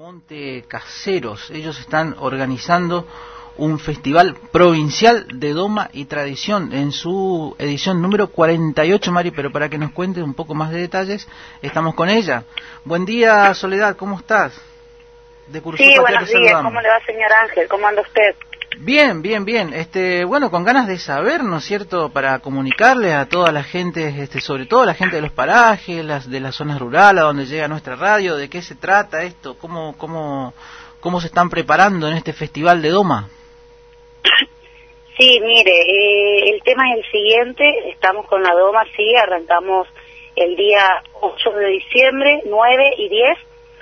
Monte Caseros. Ellos están organizando un festival provincial de doma y tradición en su edición número 48, Mari, pero para que nos cuente un poco más de detalles, estamos con ella. Buen día, Soledad, ¿cómo estás? De Curuzú, sí, buenos días, ¿cómo le va, señor Ángel? ¿Cómo anda usted? Bien, bien, bien. Bueno, con ganas de saber, ¿no es cierto?, para comunicarle a toda la gente, sobre todo a la gente de los parajes, de las zonas rurales, a donde llega nuestra radio, de qué se trata esto, cómo se están preparando en este festival de doma. Sí, mire, el tema es el siguiente, estamos con la doma, sí, arrancamos el día 8 de diciembre, 9 y 10,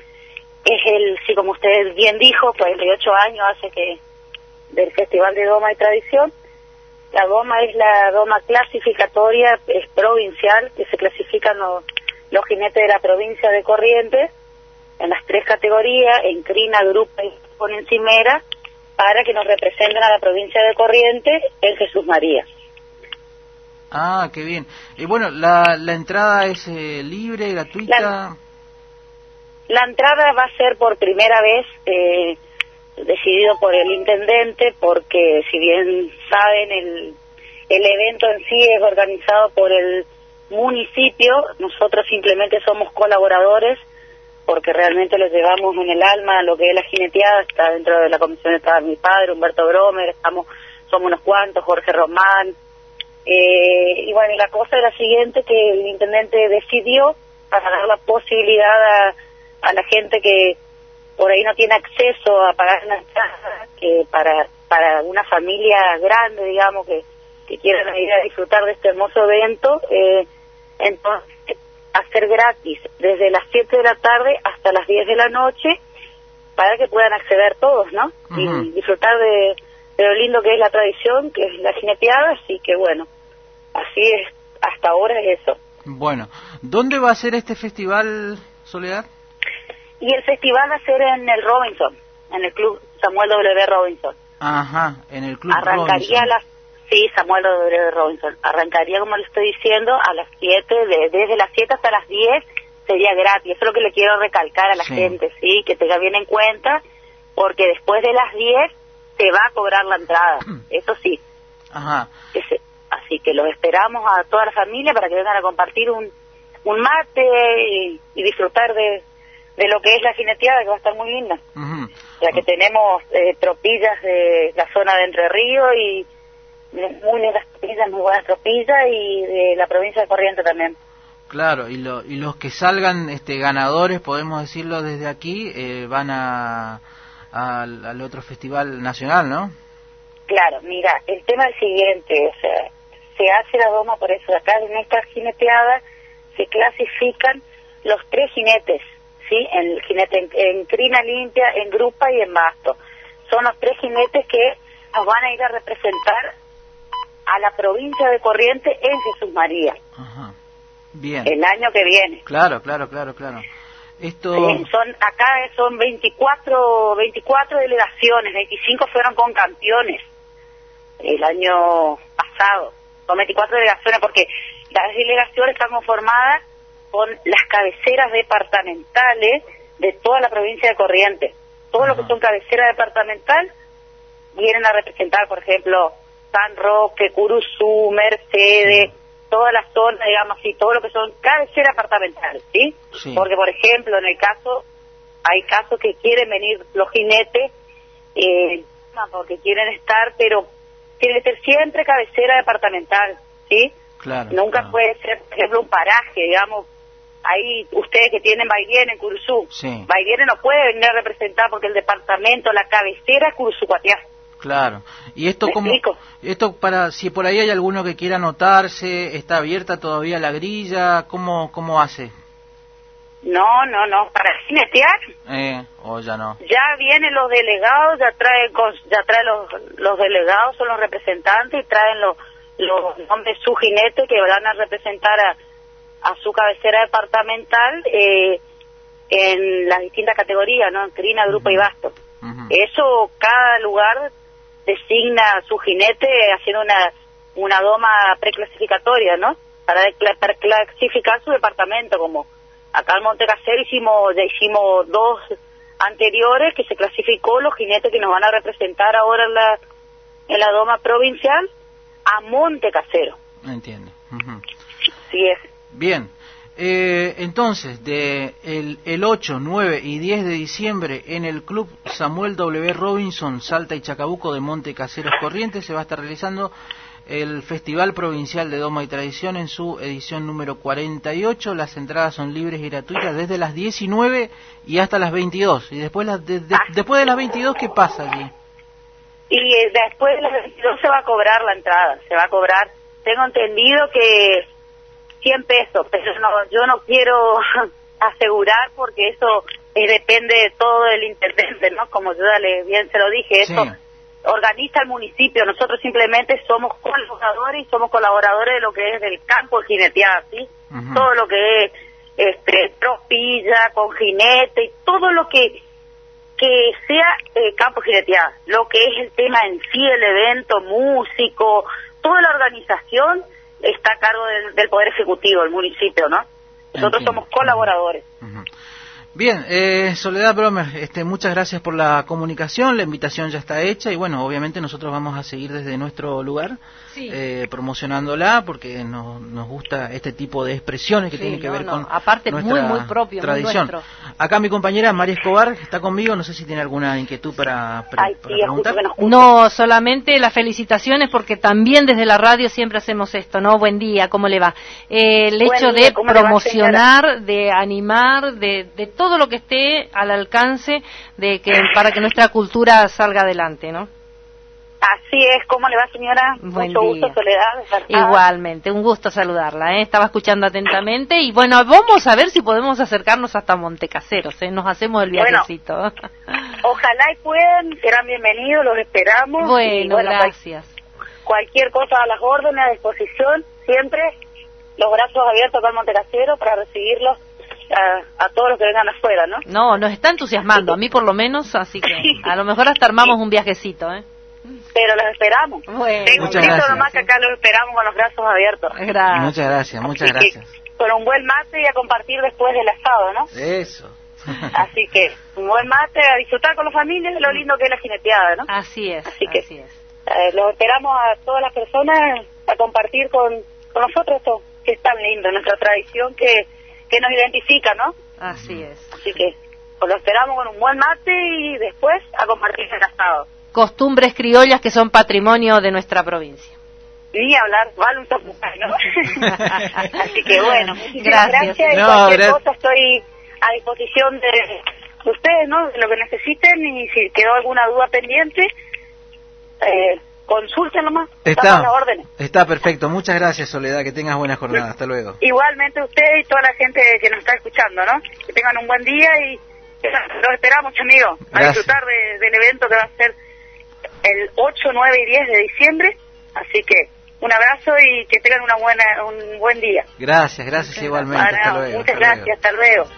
sí, como usted bien dijo, 48 años hace que del Festival de Doma y Tradición. La doma es la doma clasificatoria, es provincial, que se clasifican los jinetes de la provincia de Corrientes en las 3 categorías, en crina, grupa y con encimera, para que nos representen a la provincia de Corrientes en Jesús María. Ah, qué bien. Y bueno, la entrada es libre, gratuita. La entrada va a ser por primera vez decidido por el intendente, porque si bien saben, el evento en sí es organizado por el municipio. Nosotros simplemente somos colaboradores, porque realmente les llevamos en el alma lo que es la jineteada. Está dentro de la comisión, está mi padre, Humberto Bromer, somos unos cuantos, Jorge Román, y bueno, la cosa es la siguiente, que el intendente decidió, para dar la posibilidad a la gente que por ahí no tiene acceso a pagar una entrada, que para una familia grande, digamos, que quieran ir a disfrutar de este hermoso evento, entonces hacer gratis desde las 7 de la tarde hasta las 10 de la noche, para que puedan acceder todos, ¿no? Uh-huh. Y disfrutar de lo lindo que es la tradición, que es la jineteada. Así que bueno, así es, hasta ahora es eso. Bueno, ¿dónde va a ser este festival, Soledad? Y el festival va a ser en el Robinson, en el Club Samuel W. Robinson. Ajá, en el Club Arrancaría Robinson. Sí, Samuel W. Robinson. Arrancaría, como le estoy diciendo, a las 7, desde las 7 hasta las 10 sería gratis. Eso es lo que le quiero recalcar a la gente, ¿sí? Que tenga bien en cuenta, porque después de las 10 se va a cobrar la entrada, eso sí. Ajá. Así que los esperamos a toda la familia para que vengan a compartir un mate y disfrutar de lo que es la jineteada, que va a estar muy linda. Uh-huh. Ya que tenemos tropillas de la zona de Entre Ríos, y muy lindas tropillas, muy buenas tropillas, y de la provincia de Corrientes también. Claro, y los que salgan ganadores, podemos decirlo desde aquí, van al otro festival nacional, ¿no? Claro, mira, el tema es el siguiente, o sea, se hace la doma, por eso acá en esta jineteada se clasifican los 3 jinetes, ¿sí? El jinete en crina limpia, en grupa y en basto. Son los 3 jinetes que nos van a ir a representar a la provincia de Corrientes en Jesús María. Ajá. Bien. El año que viene. Claro. Esto... acá son 24 delegaciones, 25 fueron con campeones el año pasado. Son 24 delegaciones, porque las delegaciones están conformadas con las cabeceras departamentales de toda la provincia de Corrientes. Todo lo que son cabeceras departamental vienen a representar, por ejemplo, San Roque, Curuzú, Mercedes, toda la zona, digamos así, todo lo que son cabeceras departamentales, ¿sí? Sí. Porque, por ejemplo, hay casos que quieren venir los jinetes, porque quieren estar, pero tiene que ser siempre cabecera departamental, ¿sí? Claro. Nunca puede ser, por ejemplo, un paraje, digamos. Ahí ustedes que tienen Baigüen en Curuzú, sí. Baigüen no puede venir a representar porque el departamento, la cabecera es Curuzú-Cuatiá. Claro. ¿Y esto para si por ahí hay alguno que quiera anotarse, está abierta todavía la grilla, cómo hace? No, para jinetear. O ya no. Ya vienen los delegados, ya traen los delegados, son los representantes, y traen los nombres de su jinete que van a representar a su cabecera departamental en las distintas categorías, ¿no? En crina, grupa y basto. Uh-huh. Eso, cada lugar designa a su jinete haciendo una doma preclasificatoria, ¿no? Para clasificar su departamento, como acá en Monte Caseros ya hicimos anteriores que se clasificó los jinetes que nos van a representar ahora en la Doma Provincial a Monte Casero. Entiendo. Sí es. Bien. Entonces, el 8, 9 y 10 de diciembre en el Club Samuel W. Robinson, Salta y Chacabuco de Monte Caseros Corrientes se va a estar realizando el Festival Provincial de Doma y Tradición en su edición número 48. Las entradas son libres y gratuitas desde las 19 y hasta las 22. Y después, después de las 22, ¿qué pasa allí? Y después de las 22 se va a cobrar la entrada, se va a cobrar, tengo entendido que 100 pesos, pero yo no quiero asegurar porque eso depende de todo el intendente, ¿no? Como yo ya bien se lo dije, eso sí organiza el municipio, nosotros simplemente somos colaboradores y somos colaboradores de lo que es del campo de jineteada, ¿sí? Todo lo que es tropilla, con jinete y todo lo que sea campo jineteada, lo que es el tema en sí, el evento, músico, toda la organización está a cargo del Poder Ejecutivo, el municipio, ¿no? Nosotros somos colaboradores. Bien, Soledad Bromer, muchas gracias por la comunicación, la invitación ya está hecha y bueno, obviamente nosotros vamos a seguir desde nuestro lugar promocionándola porque nos gusta este tipo de expresiones que tienen que ver con aparte nuestra muy propio, tradición. Muy Acá mi compañera María Escobar está conmigo, no sé si tiene alguna inquietud para preguntar. No, solamente las felicitaciones porque también desde la radio siempre hacemos esto, ¿no? Buen día, ¿cómo le va? El hecho de promocionar, de animar, de todo lo que esté al alcance para que nuestra cultura salga adelante, ¿no? Así es, ¿cómo le va, señora? Buen Mucho día. Gusto, Soledad. Igualmente, un gusto saludarla, Estaba escuchando atentamente y bueno, vamos a ver si podemos acercarnos hasta Montecaseros, Nos hacemos el viajecito. Bueno, ojalá y puedan, serán bienvenidos, los esperamos. Bueno, gracias. Cualquier cosa a las órdenes, a disposición, siempre los brazos abiertos acá en Montecaseros para recibirlos a todos los que vengan afuera, ¿no? No, nos está entusiasmando, a mí por lo menos, así que a lo mejor hasta armamos un viajecito, Pero los esperamos. Bueno, muchas gracias. Nomás que acá los esperamos con los brazos abiertos. Gracias. Muchas gracias. Con un buen mate y a compartir después del asado, ¿no? Eso. Así que un buen mate, a disfrutar con los familias de lo lindo que es la jineteada, ¿no? Así es. Los esperamos a todas las personas a compartir con nosotros esto que es tan lindo, nuestra tradición que nos identifica, ¿no? Así es. Así que los esperamos con un buen mate y después a compartir el asado. Costumbres criollas que son patrimonio de nuestra provincia. Ni hablar, vale un tapucay, ¿no? Así que bueno, gracias. Y cualquier cosa estoy a disposición de ustedes, ¿no? De lo que necesiten y si quedó alguna duda pendiente, consulten nomás. Está perfecto. Muchas gracias, Soledad. Que tengas buena jornada. Hasta luego. Igualmente usted y toda la gente que nos está escuchando, ¿no? Que tengan un buen día y los esperamos, amigos, a disfrutar del evento que va a ser el 8, 9 y 10 de diciembre. Así que un abrazo y que tengan un buen día. Gracias igualmente. Hasta luego. Muchas gracias, hasta luego.